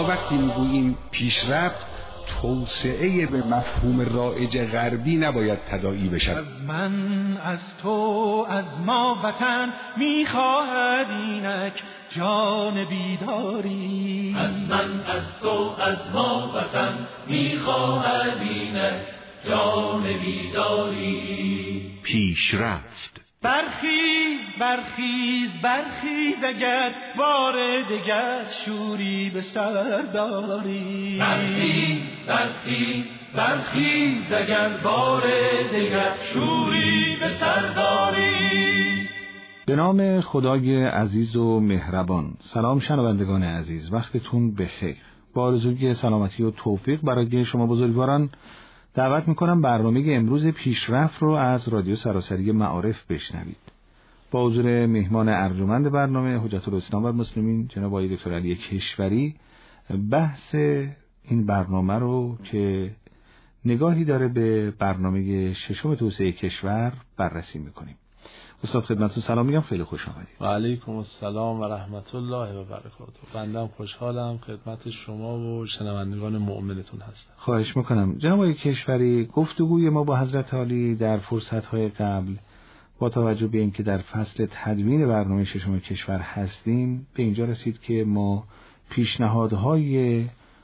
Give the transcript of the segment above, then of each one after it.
ما وقتی میگوییم پیشرفت، توسعه به مفهوم رایج غربی نباید تداعی بشد. از من، از تو، از ما وطن میخواهد اینک جان بیداری. از من، از تو، از ما وطن میخواهد اینک جان بیداری. پیشرفت. برخیز برخیز برخیز اگر بار دگر شوری به سر داری. برخیز برخیز برخیز اگر بار دگر شوری به سر داری. به نام خدای عزیز و مهربان. سلام شنوندگان عزیز، وقتتون بخیر. با آرزوی سلامتی و توفیق برای شما بزرگواران دعوت میکنم برنامه امروز پیشرفت رو از رادیو سراسری معارف بشنوید. با حضور مهمان ارجمند برنامه حجت الاسلام و المسلمین جناب آقای دکتر علی کشوری، بحث این برنامه رو که نگاهی داره به برنامه ششم توسعه کشور بررسی میکنیم. استاد خدمتتون سلام میگم، خیلی خوش آمدید. و علیکم السلام و رحمت الله و برکاته. بنده خوشحالم خدمت شما و شنوندگان مؤمنتون هستم. خواهش میکنم. جناب آقای کشوری، گفتگوی ما با حضرت عالی در فرصت‌های قبل با توجه به اینکه در فصل تدوین برنامه ششم کشور هستیم به اینجا رسید که ما پیشنهادهای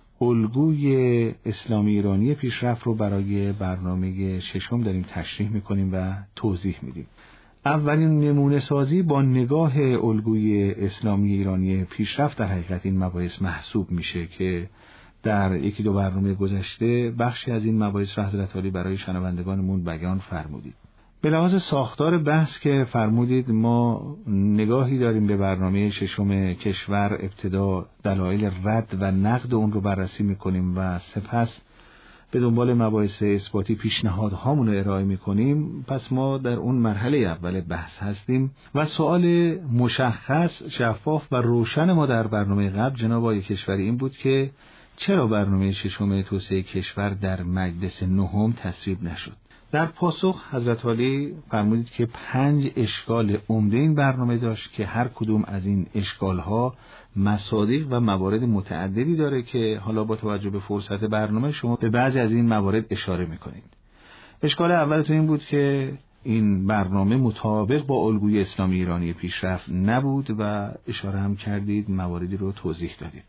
الگوی اسلامی ایرانی پیشرفت رو برای برنامه ششم داریم تشریح میکنیم و توضیح میدیم. اولین نمونه سازی با نگاه الگوی اسلامی ایرانی پیشرفت در حقیقت این مباحث محسوب میشه که در یکی دو برنامه گذشته بخشی از این مباحث را حضرت عالی برای شنوندگانمون بیان فرمودید. به لحاظ ساختار بحث که فرمودید ما نگاهی داریم به برنامه ششم کشور. ابتدا دلایل رد و نقد اون رو بررسی میکنیم و سپس به دنبال مباحث اثباتی پیشنهادهامون رو ارائه میکنیم. پس ما در اون مرحله اول بحث هستیم و سوال مشخص، شفاف و روشن ما در برنامه قبل جناب آقای کشوری این بود که چرا برنامه ششم توسعه کشور در مجلس نهم تصویب نشد؟ در پاسخ حضرت عالی فرمودید که 5 اشکال عمده این برنامه داشت که هر کدوم از این اشکالها مصادیق و موارد متعددی داره که حالا با توجه به فرصت برنامه شما به بعضی از این موارد اشاره میکنید. اشکال اول تو این بود که این برنامه مطابق با الگوی اسلامی ایرانی پیشرفت نبود و اشاره هم کردید، مواردی رو توضیح دادید.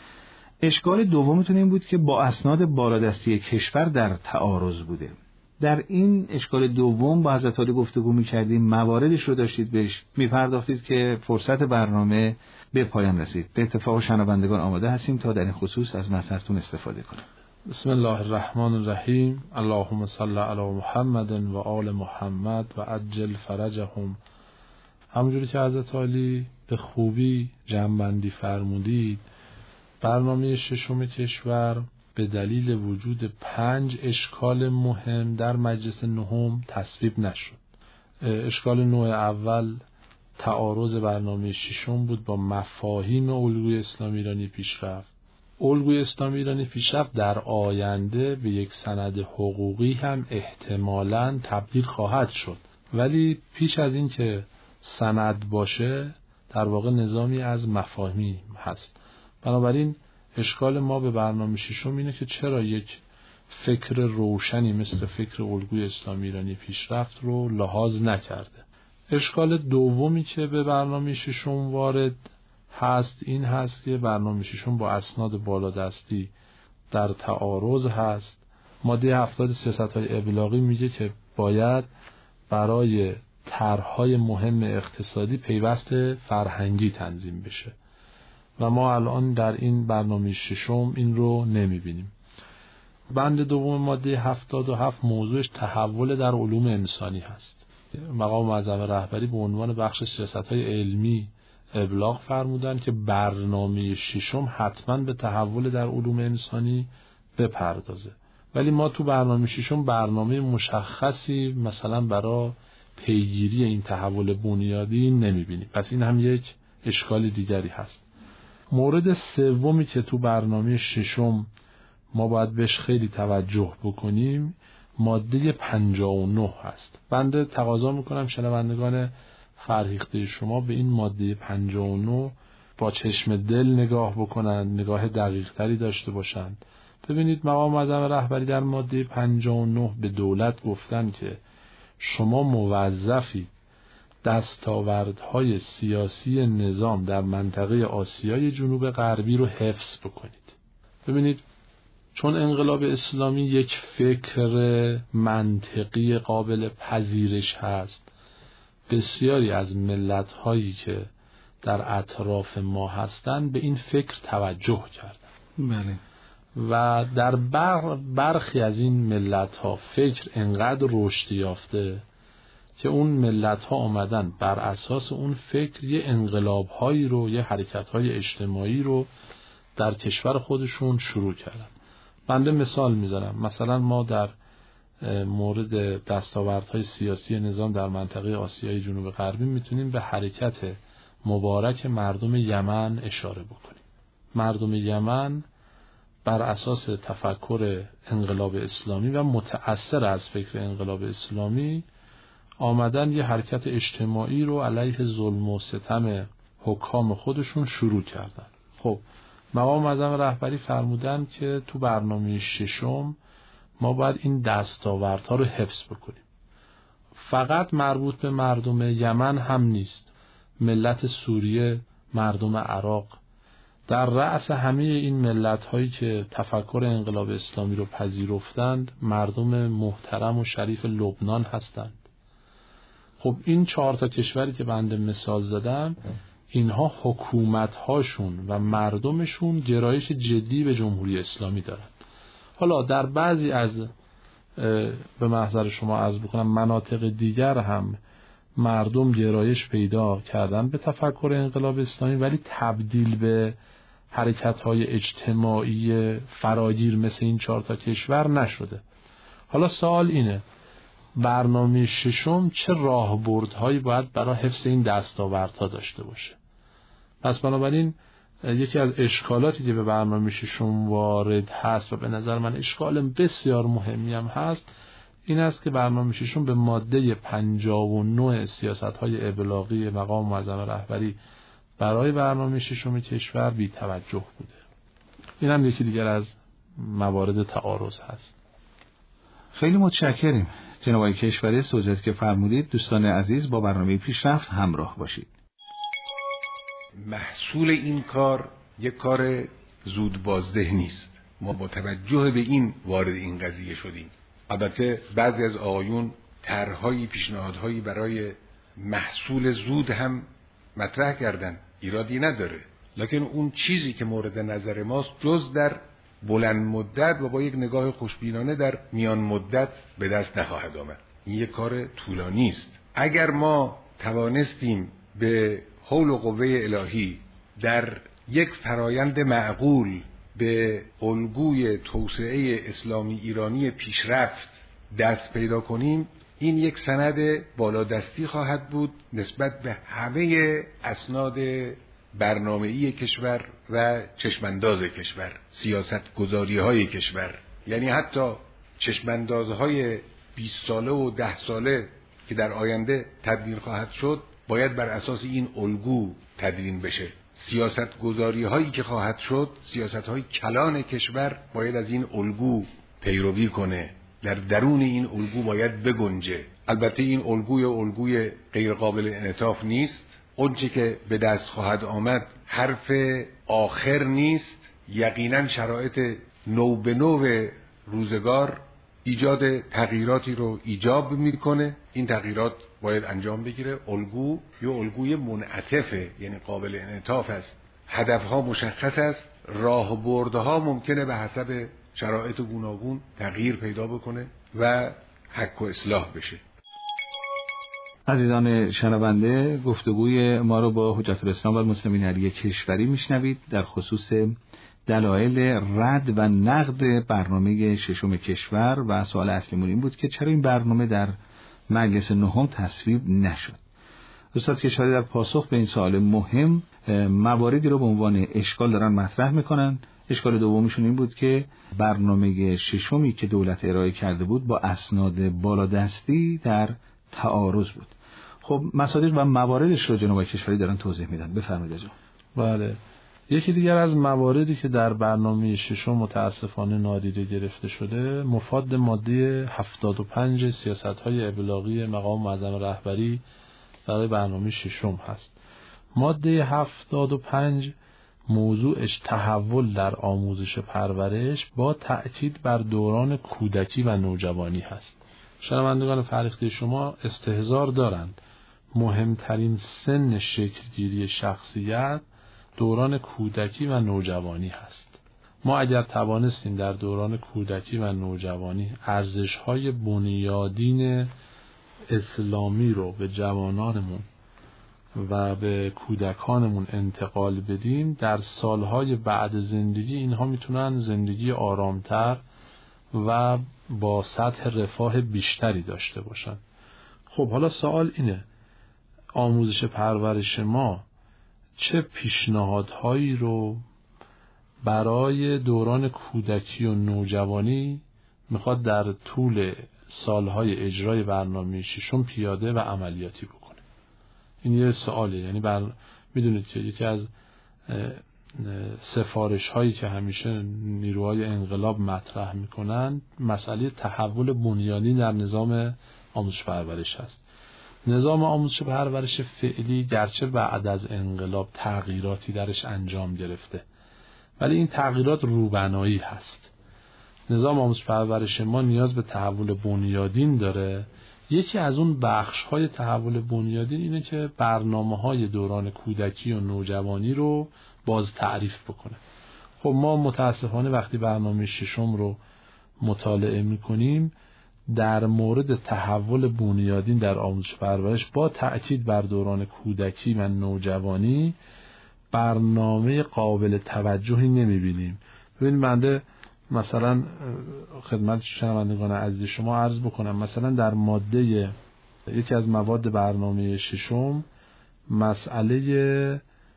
اشکال دومتون این بود که با اسناد بالادستی کشور در تعارض بوده. در این اشکال دوم با حضرت عالی گفتگو می‌کردیم، مواردش رو داشتید بهش می‌پرداختید که فرصت برنامه به پایان رسید. به اتفاق شنوندگان آماده هستیم تا در این خصوص از مصرفتون استفاده کنیم. بسم الله الرحمن الرحیم. اللهم صل علی محمد و آل محمد و عجل فرجهم. همونجوری که حضرت عالی به خوبی جمع‌بندی فرمودید، برنامه ششم کشور به دلیل وجود 5 اشکال مهم در مجلس نهم تصویب نشد. اشکال نوع اول تعارض برنامه ششم بود با مفاهیم الگوی اسلامی ایرانی پیشرفت. الگوی اسلامی ایرانی پیشرفت در آینده به یک سند حقوقی هم احتمالاً تبدیل خواهد شد، ولی پیش از این که سند باشه در واقع نظامی از مفاهیم هست. بنابراین اشکال ما به برنامه ششم اینه که چرا یک فکر روشنی مثل فکر الگوی اسلامی ایرانی پیشرفت رو لحاظ نکرده. اشکال دومی که به برنامه ششم وارد هست این هست که برنامه ششم با اسناد بالادستی در تعارض هست. ماده 70 سیاست‌های ابلاغی میگه که باید برای طرح‌های مهم اقتصادی پیوست فرهنگی تنظیم بشه و ما الان در این برنامه ششم این رو نمیبینیم. بند دوم ماده 77 موضوعش تحول در علوم انسانی هست. مقام معظم رهبری به عنوان بخش سیاست‌های علمی ابلاغ فرمودن که برنامه ششم حتما به تحول در علوم انسانی بپردازه، ولی ما تو برنامه ششم برنامه مشخصی مثلا برای پیگیری این تحول بنیادی نمیبینیم. پس این هم یک اشکال دیگری هست. مورد سومی که تو برنامه ششم ما باید بهش خیلی توجه بکنیم ماده 59 هست. بنده تقاضا میکنم شنوندگان فرهیخته شما به این ماده 59 با چشم دل نگاه بکنن، نگاه دقیق تری داشته باشن. ببینید مقام معظم رهبری در ماده 59 به دولت گفتن که شما موظفید دستاوردهای سیاسی نظام در منطقه آسیای جنوب غربی رو حفظ بکنید. ببینید چون انقلاب اسلامی یک فکر منطقی قابل پذیرش هست، بسیاری از ملت‌هایی که در اطراف ما هستند به این فکر توجه کردند. بله. و در برخی از این ملت‌ها فکر انقدر رشد یافته که اون ملت‌ها آمدن بر اساس اون فکر یه انقلاب‌هایی رو، یه حرکت‌های اجتماعی رو در کشور خودشون شروع کردن. بنده مثال میزنم، مثلا ما در مورد دستاوردهای سیاسی نظام در منطقه آسیای جنوب غربی میتونیم به حرکت مبارک مردم یمن اشاره بکنیم. مردم یمن بر اساس تفکر انقلاب اسلامی و متأثر از فکر انقلاب اسلامی آمدن یه حرکت اجتماعی رو علیه ظلم و ستم حکام خودشون شروع کردن. خب مقام معظم رهبری فرمودن که تو برنامه ششم ما باید این دستاوردها رو حفظ بکنیم. فقط مربوط به مردم یمن هم نیست، ملت سوریه، مردم عراق، در رأس همه این ملت هایی که تفکر انقلاب اسلامی رو پذیرفتند مردم محترم و شریف لبنان هستند. خب این 4 تا کشوری که بنده مثال زدم، اینها حکومت‌هاشون و مردمشون گرایش جدی به جمهوری اسلامی دارند. حالا در بعضی از به محضر شما عرض بکنم مناطق دیگر هم مردم گرایش پیدا کردن به تفکر انقلاب اسلامی، ولی تبدیل به حرکت‌های اجتماعی فراگیر مثل این 4 تا کشور نشده. حالا سوال اینه برنامه ششم چه راهبردهایی باید برای حفظ این دستاوردها داشته باشه؟ پس بنابراین یکی از اشکالاتی که به برنامه ششم وارد هست و به نظر من اشکال بسیار مهمی هم هست این است که برنامه ششم به ماده 59 سیاست‌های ابلاغی مقام معظم رهبری برای برنامه ششم کشور بی توجه بوده. این هم یکی دیگر از موارد تعارض هست. خیلی متشکریم جناب آقای کشوری. سوجت که فرمودید دوستان عزیز با برنامه پیشرفت همراه باشید. محصول این کار یک کار زود بازده نیست. ما با توجه به این وارد این قضیه شدیم. البته بعضی از آقایون طرح‌های پیشنهادهایی برای محصول زود هم مطرح کردن، ایرادی نداره، لکن اون چیزی که مورد نظر ماست جز در بلند مدت و با یک نگاه خوشبینانه در میان مدت به دست نخواهد آمد. این یک کار طولانی است. اگر ما توانستیم به حول و قوه الهی در یک فرایند معقول به الگوی توسعه اسلامی ایرانی پیشرفت دست پیدا کنیم، این یک سند بالادستی خواهد بود نسبت به همه اسناد برنامه‌ای کشور و چشمانداز کشور، سیاست گذاری‌های کشور. یعنی حتی چشماندازهای 20 ساله و 10 ساله که در آینده تدوین خواهد شد باید بر اساس این الگو تدوین بشه. سیاست گذاری‌هایی که خواهد شد، سیاست‌های کلان کشور باید از این الگو پیروی کنه، در درون این الگو باید بگنجه. البته این الگوی غیر قابل انعطاف نیست. اونچه که به دست خواهد آمد حرف آخر نیست. یقینا شرایط نو به نو روزگار ایجاد تغییراتی رو ایجاب میکنه. این تغییرات باید انجام بگیره. الگو یا الگوی منعطفه، یعنی قابل انعطاف است. هدفها مشخص است. راهبردها ممکنه به حسب شرایط گوناگون تغییر پیدا بکنه و حک و اصلاح بشه. عزیزان شنونده، گفتگوی ما رو با حجت الاسلام و المسلمین علی کشوری میشنوید در خصوص دلایل رد و نقد برنامه ششم کشور و سوال اصلیمون این بود که چرا این برنامه در مجلس نهم تصویب نشد. استاد کشوری در پاسخ به این سوال مهم مواردی رو به عنوان اشکال دارن مطرح میکنن. اشکال دومیشون این بود که برنامه ششمی که دولت ارائه کرده بود با اسناد بالادستی در تعارض بود. خب مصادیق و مواردش رو جناب کشوری دارن توضیح میدن. بفرمایید. بله. یکی دیگر از مواردی که در برنامه ششم متاسفانه نادیده گرفته شده مفاد ماده 75 سیاست‌های ابلاغی مقام معظم رهبری برای برنامه ششم هست. ماده 75 موضوعش تحول در آموزش پرورش با تأکید بر دوران کودکی و نوجوانی هست. شنوندگان فرهیخته شما استحضار دارند مهمترین سن شکلگیری شخصیت دوران کودکی و نوجوانی هست. ما اگر توانستیم در دوران کودکی و نوجوانی ارزش‌های بنیادین اسلامی رو به جوانانمون و به کودکانمون انتقال بدیم، در سالهای بعد زندگی اینها میتونن زندگی آرامتر و با سطح رفاه بیشتری داشته باشن. خب حالا سوال اینه، آموزش پرورش ما چه پیشنهادهایی رو برای دوران کودکی و نوجوانی میخواد در طول سالهای اجرای برنامه ششم پیاده و عملیاتی بکنه؟ این یه سواله. یعنی میدونید که یکی از سفارش هایی که همیشه نیروهای انقلاب مطرح میکنن مسئله تحول بنیادی در نظام آموزش پرورش هست. نظام آموزش پرورش فعلی گرچه بعد از انقلاب تغییراتی درش انجام گرفته، ولی این تغییرات روبنایی هست. نظام آموزش پرورش ما نیاز به تحول بنیادین داره. یکی از اون بخش‌های تحول بنیادین اینه که برنامه‌های دوران کودکی و نوجوانی رو باز تعریف بکنه. خب ما متاسفانه وقتی برنامه ششم رو مطالعه می‌کنیم در مورد تحول بنیادین در آموزش پرورش با تأکید بر دوران کودکی و نوجوانی برنامه قابل توجهی نمی‌بینیم. ببینید بنده مثلا خدمت شنوندگان عزیز شما عرض بکنم، مثلا در ماده یکی از مواد برنامه ششم مسئله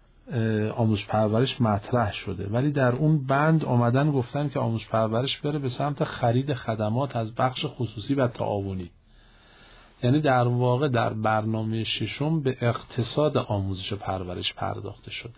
آموزش پرورش مطرح شده، ولی در اون بند آمدن گفتن که آموزش پرورش بره به سمت خرید خدمات از بخش خصوصی و تعاونی. یعنی در واقع در برنامه ششم به اقتصاد آموزش پرورش پرداخته شده،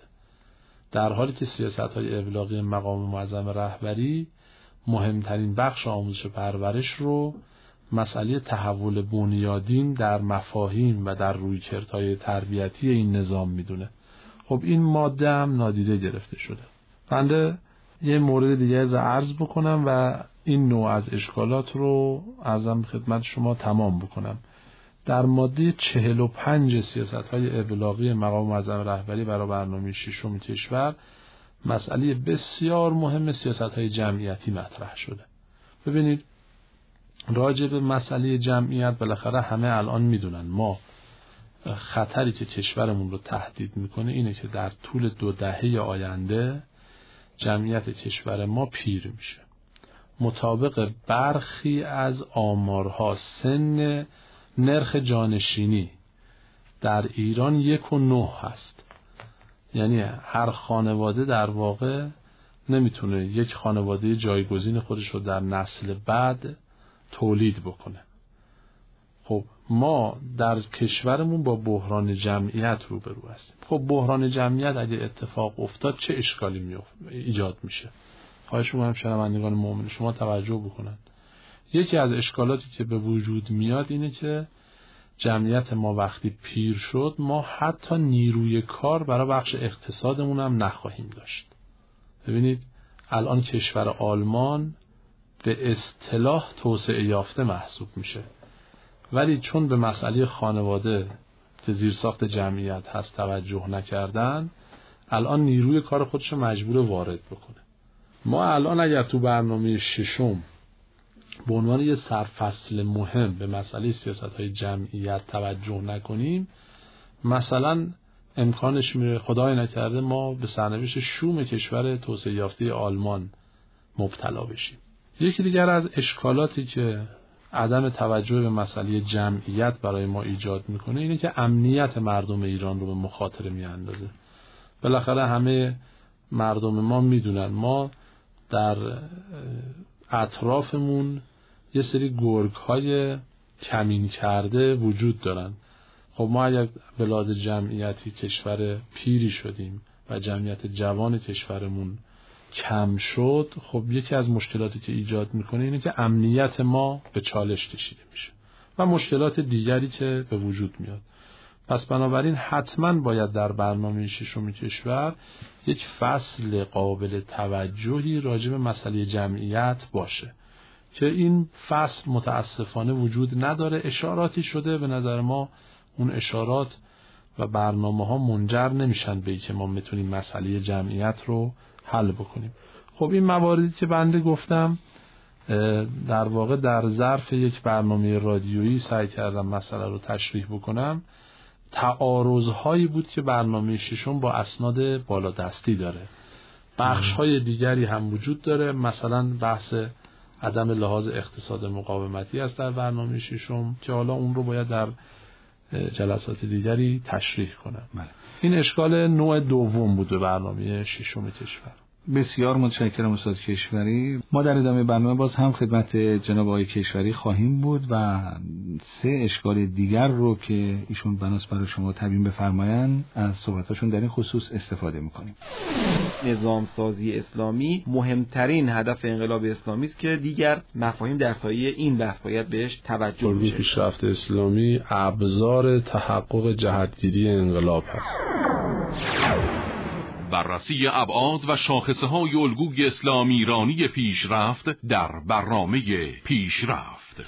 در حالی که سیاست‌های ابلاغی مقام معظم رهبری مهمترین بخش آموزش پرورش رو مسئله تحول بنیادین در مفاهیم و در رویکردهای تربیتی این نظام میدونه. خب این ماده هم نادیده گرفته شده. بنده یه مورد دیگه رو عرض بکنم و این نوع از اشکالات رو عرضم خدمت شما تمام بکنم. در ماده 45 سیاست‌های ابلاغی مقام معظم رهبری برای برنامه ششم کشور مسئله بسیار مهم سیاست‌های جمعیتی مطرح شده. ببینید راجع به مسئله جمعیت بالاخره همه الان میدونن ما خطری که کشورمون رو تهدید میکنه اینه که در طول 2 دهه آینده جمعیت کشور ما پیر میشه. مطابق برخی از آمارها سن نرخ جانشینی در ایران 1.9 هست. یعنی هر خانواده در واقع نمیتونه یک خانواده جایگزین خودش رو در نسل بعد تولید بکنه. خب ما در کشورمون با بحران جمعیت روبرو هستیم. خب بحران جمعیت اگه اتفاق افتاد چه اشکالی ایجاد میشه؟ خواهش می‌کنم شنوندگان مومن شما توجه بکنند. یکی از اشکالاتی که به وجود میاد اینه که جمعیت ما وقتی پیر شد ما حتی نیروی کار برای بخش اقتصادمون هم نخواهیم داشت. ببینید الان کشور آلمان به اصطلاح توسعه یافته محسوب میشه، ولی چون به مسئله خانواده که زیرساخت جمعیت هست توجه نکردن الان نیروی کار خودشو مجبور وارد بکنه. ما الان اگر تو برنامه ششم به عنوان یه سرفصل مهم به مسئله سیاست‌های جمعیت توجه نکنیم مثلا امکانش میره خدای نکرده ما به سرنوشت شوم کشور توسعه یافته آلمان مبتلا بشیم. یکی دیگر از اشکالاتی که عدم توجه به مسئله جمعیت برای ما ایجاد میکنه اینه که امنیت مردم ایران رو به مخاطره میاندازه. بالاخره همه مردم ما میدونن ما در اطرافمون یه سری گرگ‌های کمین کرده وجود دارن. خب ما اگر به لحاظ جمعیتی کشور پیری شدیم و جمعیت جوان کشورمون کم شد، خب یکی از مشکلاتی که ایجاد میکنه اینه که امنیت ما به چالش کشیده میشه و مشکلات دیگری که به وجود میاد. پس بنابراین حتما باید در برنامه ششم کشور یک فصل قابل توجهی راجع به مسئله جمعیت باشه که این فصل متاسفانه وجود نداره. اشاراتی شده، به نظر ما اون اشارات و برنامه ها منجر نمیشن به اینکه ما بتونیم مسئله جمعیت رو حل بکنیم. خب این مواردی که بنده گفتم در واقع در ظرف یک برنامه رادیویی سعی کردم مسئله رو تشریح بکنم. تعارض‌هایی بود که برنامه ششم با اسناد بالادستی داره. بخش‌های دیگری هم وجود داره، مثلا بحث عدم لحاظ اقتصاد مقاومتی است در برنامه ششم که حالا اون رو باید در جلسات دیگری تشریح کنم. این اشکال نوع دوم بود به برنامه ششم کشور. بسیار متشکرم استاد کشوری. ما در ادامه برنامه باز هم خدمت جناب آقای کشوری خواهیم بود و 3 اشکال دیگر رو که ایشون بناس برای شما تبیین بفرمایند از صحبتاشون در این خصوص استفاده میکنیم. نظام سازی اسلامی مهمترین هدف انقلاب اسلامی است که دیگر مفاهیم در سایه این بحث باید بهش توجه بشه. پیشرفت اسلامی ابزار تحقق جهتگیری انقلاب هست. بررسی ابعاد و شاخصه‌های الگوی اسلام ایرانی پیشرفت در برنامه پیشرفت.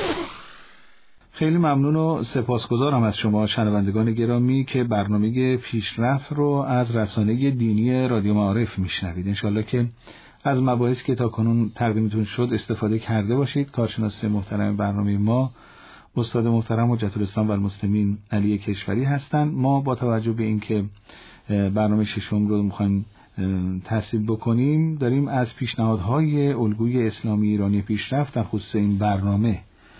خیلی ممنون و سپاسگزارم از شما شنوندگان گرامی که برنامه پیشرفت رو از رسانه دینی رادیو معارف میشنوید. انشالله که از مباحثی که تاکنون تقدیمتون شد استفاده کرده باشید. کارشناس محترم برنامه ما استاد محترم حجت الاسلام و المسلمین علی کشوری هستند. ما با توجه به اینکه برنامه ششم رو میخوایم تصویب بکنیم داریم از پیشنهادهای الگوی اسلامی ایرانی پیشرفت در خصوص این برنامه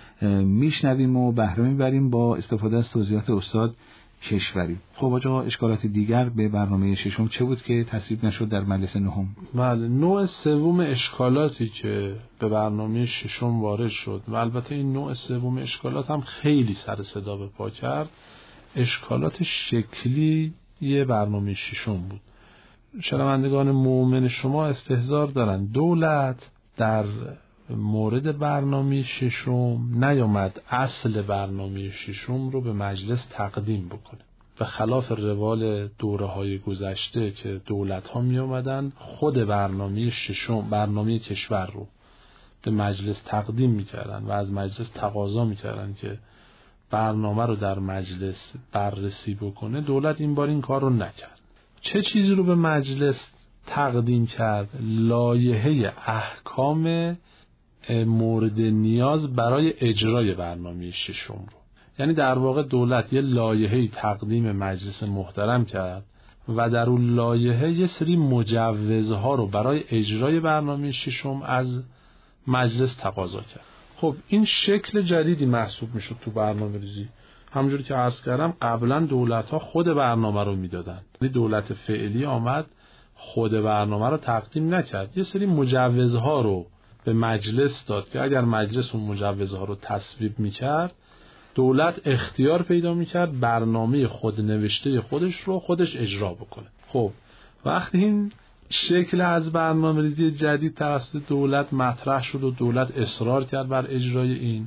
میشنویم و بهره میبریم با استفاده از توضیحات استاد کشوری. خب آقا اشکالات دیگر به برنامه ششم چه بود که تصویب نشد در مجلس نهم؟ بله، نوع سوم اشکالاتی که به برنامه ششم وارد شد و البته این نوع سوم اشکالات هم خیلی سر صدا به پا کرد، اشکالات شکلی یه برنامه ششم بود. شنوندگان مومن شما استحضار دارن دولت در مورد برنامه ششم نیامد اصل برنامه ششم رو به مجلس تقدیم بکنه. به خلاف روال دوره‌های گذشته که دولت‌ها می اومدن خود برنامه ششم، برنامه کشور رو به مجلس تقدیم می‌کردن و از مجلس تقاضا می‌کردن که برنامه رو در مجلس بررسی بکنه. دولت این بار این کار رو نکرد. چه چیزی رو به مجلس تقدیم کرد؟ لایحه احکام مورد نیاز برای اجرای برنامه ششم رو. یعنی در واقع دولت یه لایحه تقدیم مجلس محترم کرد و در اون لایحه یه سری مجوزها رو برای اجرای برنامه ششم از مجلس تقاضا کرد. خب این شکل جدیدی محسوب میشد تو برنامه ریزی. همونجوری که عرض کردم قبلا دولت‌ها خود برنامه رو میدادن. یعنی دولت فعلی آمد خود برنامه رو تقدیم نکرد. یه سری مجوزها رو به مجلس داد که اگر مجلس اون مجوزها رو تصویب میکرد دولت اختیار پیدا میکرد برنامه خود نوشته خودش رو خودش اجرا بکنه. خب وقتی این شکل از برنامه ریزی جدید توسط دولت مطرح شد و دولت اصرار کرد بر اجرای این،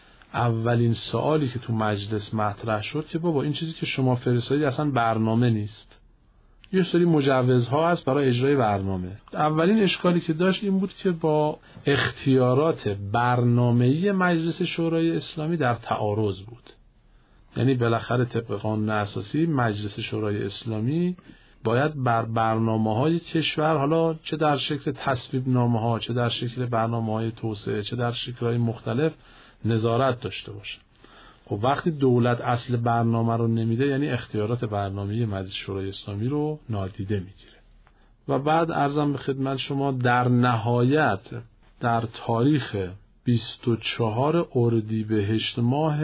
اولین سوالی که تو مجلس مطرح شد که بابا این چیزی که شما فرستادید اصلا برنامه نیست، یه سری مجوزها هست برای اجرای برنامه. اولین اشکالی که داشت این بود که با اختیارات برنامه‌ای مجلس شورای اسلامی در تعارض بود. یعنی بالاخره طبق قانون اساسی مجلس شورای اسلامی باید بر برنامه‌های کشور، حالا چه در شکل تصویب نامه‌ها، چه در شکل برنامه‌های توسعه، چه در شکل‌های مختلف نظارت داشته باشه. خب وقتی دولت اصل برنامه رو نمیده یعنی اختیارات برنامه‌ای مجلس شورای اسلامی رو نادیده میگیره. و بعد عرضم به خدمت شما در نهایت در تاریخ 24 اردیبهشت ماه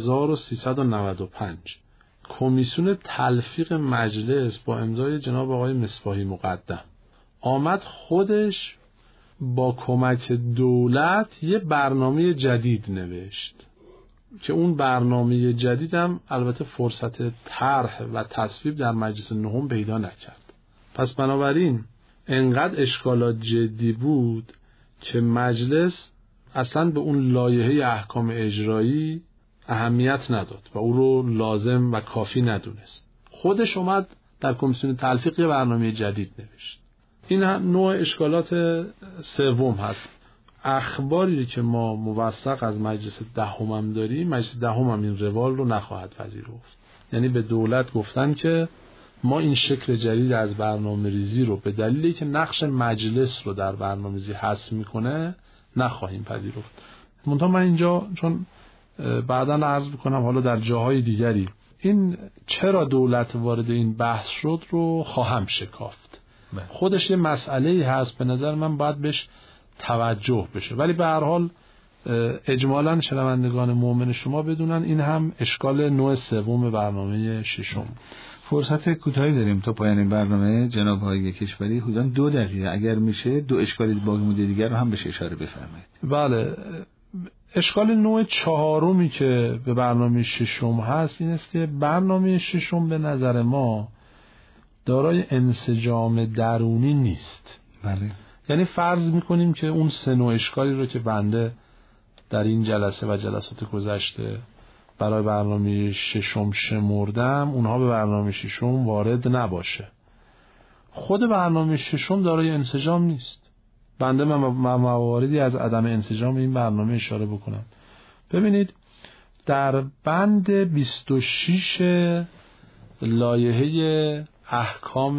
1395 کمیسیون تلفیق مجلس با امضای جناب آقای مصباحی مقدم آمد خودش با کمک دولت یه برنامه جدید نوشت که اون برنامه جدید هم البته فرصت طرح و تصویب در مجلس نهم پیدا نکرد. پس بنابراین انقدر اشکالات جدی بود که مجلس اصلا به اون لایحه احکام اجرایی اهمیت نداد و او رو لازم و کافی ندونست. خودش اومد در کمیسیون تلفیق یه برنامه جدید نوشت. این نوع اشکالات سوم هست. اخباری که ما موثق از مجلس دهم داریم، مجلس دهم این روال رو نخواهد پذیرفت. یعنی به دولت گفتن که ما این شکل جدید از برنامه ریزی رو به دلیلی که نقش مجلس رو در برنامه ریزی حذف میکنه نخواهیم پذیرفت. منتها من اینجا چون بعداً عرض بکنم حالا در جاهای دیگری این چرا دولت وارد این بحث شد رو خواهم شکافت. خودش یه مسئله‌ای هست به نظر من باید بهش توجه بشه، ولی به هر حال اجمالاً شنوندگان مؤمن شما بدونن این هم اشکال نوع سوم برنامه ششم. فرصت کوتاهی داریم تا پایان این برنامه جناب آقای کشوری، حدود 2 دقیقه اگر میشه 2 اشکال باقی مونده دیگر رو هم بهش اشاره بفرمایید. بله، اشکال نوع 4 که به برنامه ششم هست این است که برنامه ششم به نظر ما دارای انسجام درونی نیست. بله. یعنی فرض میکنیم که اون 3 نوع اشکالی رو که بنده در این جلسه و جلسات گذشته برای برنامه ششم شمردم اونها به برنامه ششم وارد نباشه. خود برنامه ششم دارای انسجام نیست. بنده مواردی از عدم انسجام این برنامه اشاره بکنم. ببینید در بند 26 لایحه احکام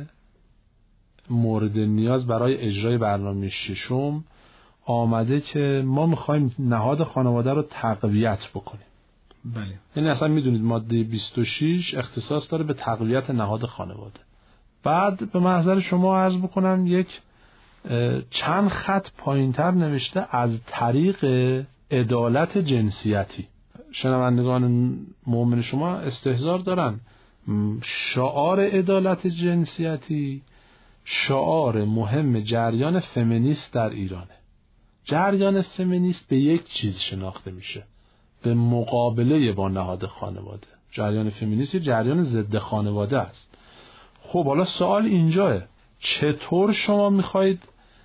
مورد نیاز برای اجرای برنامه ششم آمده که ما میخوایم نهاد خانواده رو تقویت بکنیم. بله. یعنی اصلا میدونید ماده 26 اختصاص داره به تقویت نهاد خانواده. بعد به محضر شما عرض بکنم یک چند خط پایینتر نوشته از طریق عدالت جنسیتی. شنوندگان مؤمن شما استحضار دارن شعار عدالت جنسیتی شعار مهم جریان فمینیست در ایرانه. جریان فمینیست به یک چیز شناخته میشه، به مقابله با نهاد خانواده. جریان فمینیست جریان ضد خانواده است. خب حالا سوال اینجاه، چطور شما میخواید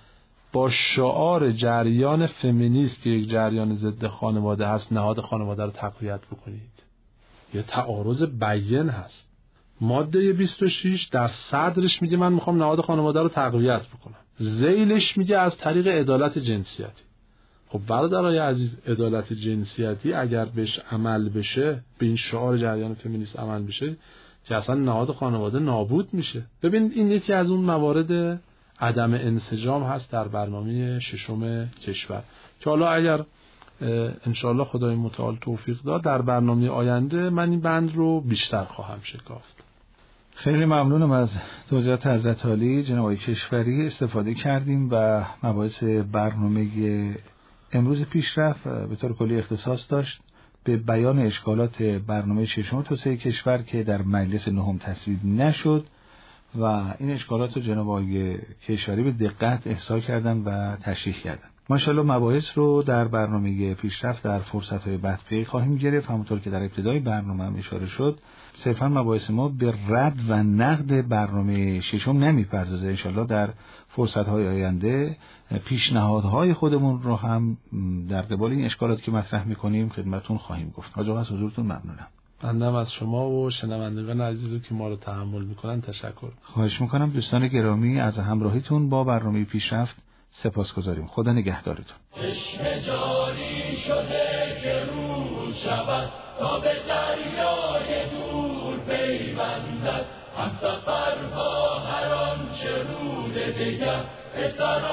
با شعار جریان فمینیست که یک جریان ضد خانواده هست نهاد خانواده رو تقویت بکنید؟ یه تعارض بیان هست. ماده 26 در صدرش میگه من میخوام نهاد خانواده رو تقویت بکنم، ذیلش میگه از طریق عدالت جنسیتی. خب برادرای عزیز، عدالت جنسیتی اگر بهش عمل بشه، به این شعار جریان فمینیست عمل بشه، که اصلا نهاد خانواده نابود میشه. ببینید این یکی از اون موارد عدم انسجام هست در برنامه ششم کشور که حالا اگر انشاءالله خدای متعال توفیق داد در برنامه آینده من این بند رو بیشتر خواهم شکافت. خیلی ممنونم از توضیحات حضرت عالی جناب آقای کشوری. استفاده کردیم و مباحث برنامه امروز پیشرفت به طور کلی اختصاص داشت به بیان اشکالات برنامه ششم توسعه کشور که در مجلس نهم تصویب نشد و این اشکالات رو جناب آقای کشوری به دقت احصا کردن و تشریح کردن. ماشاءالله مباحث رو در برنامه پیشرفت در فرصت‌های بعد پی خواهیم گرفت. همونطور که در ابتدای برنامه هم اشاره شد صرفا مباحث ما به رد و نقد برنامه ششم نمی‌پردازه. انشالله در فرصت‌های آینده پیشنهادهای خودمون رو هم در قبال این اشکالات که مطرح می‌کنیم خدمتتون خواهیم گفت. حاج آقا از حضورتون ممنونم. بنده از شما و شنوندگان عزیزی که ما رو تحمل می‌کنن تشکر. خواهش می‌کنم. دوستان گرامی از همراهیتون با برنامه پیشرفت سپاسگزاریم. خدا نگهدارتون. چشم جاری شده که رو شود تا به دریای دور پیوندد، هم سفرها هر آنچه رود دگر به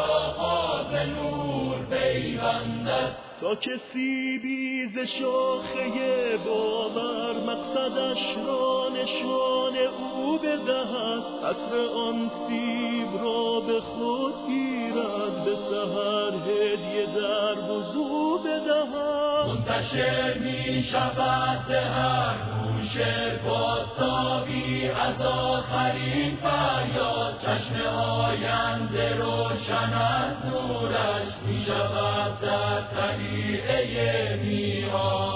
سراغاز نور پیوندد. تا کسی بیز شاخه باور مقصدش را نشان او بدهد، عطر آن سیب را به خود گیرد، به سحر هدیه در وضو بدهد. منتشر می شود به هر گوشه بازتابی از آخرین فریاد، چشم آینده روشن از نورش می شود در طلیعه میهن.